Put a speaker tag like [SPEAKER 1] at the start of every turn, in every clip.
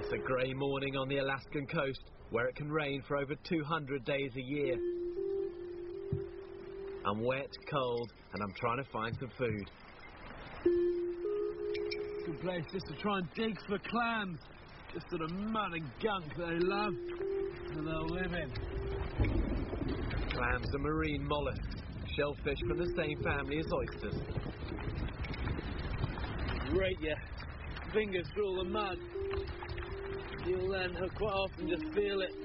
[SPEAKER 1] It's a grey morning on the Alaskan coast, where it can rain for over 200 days a year. I'm wet, cold, and I'm trying to find some food.
[SPEAKER 2] Good place just to try and dig for clams. Just sort of mud and gunk they love, and they'll live in.
[SPEAKER 1] Clams are marine mollusks, shellfish from the same family as oysters.
[SPEAKER 2] Rake your fingers through all the mud. You'll then quite often just feel it.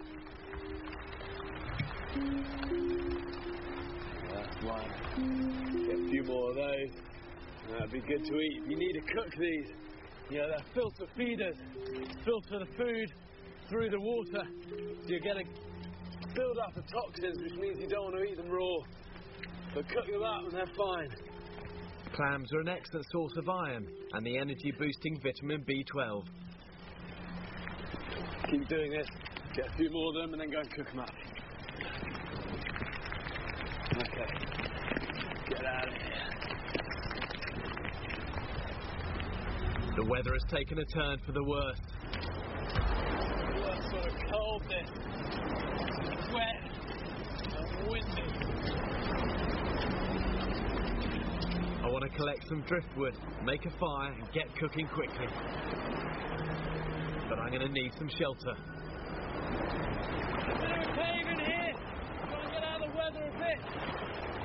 [SPEAKER 2] That's one. Get a few more of those. That'd be good to eat. You need to cook these. You know, they're filter feeders. Filter the food through the water. So you're getting build up of toxins, which means you don't want to eat them raw. But cook them up and they're fine.
[SPEAKER 1] Clams are an excellent source of iron and the energy-boosting vitamin B12.
[SPEAKER 2] Keep doing this. Get a few more of them and then go and cook them up. Okay. Get out of here.
[SPEAKER 1] The weather has taken a turn for the worse.
[SPEAKER 2] What sort of coldness. Wet and windy.
[SPEAKER 1] I want to collect some driftwood, make a fire and get cooking quickly. But I'm going to need some shelter.
[SPEAKER 2] A bit of a cave in here. Try and get out of the weather a bit.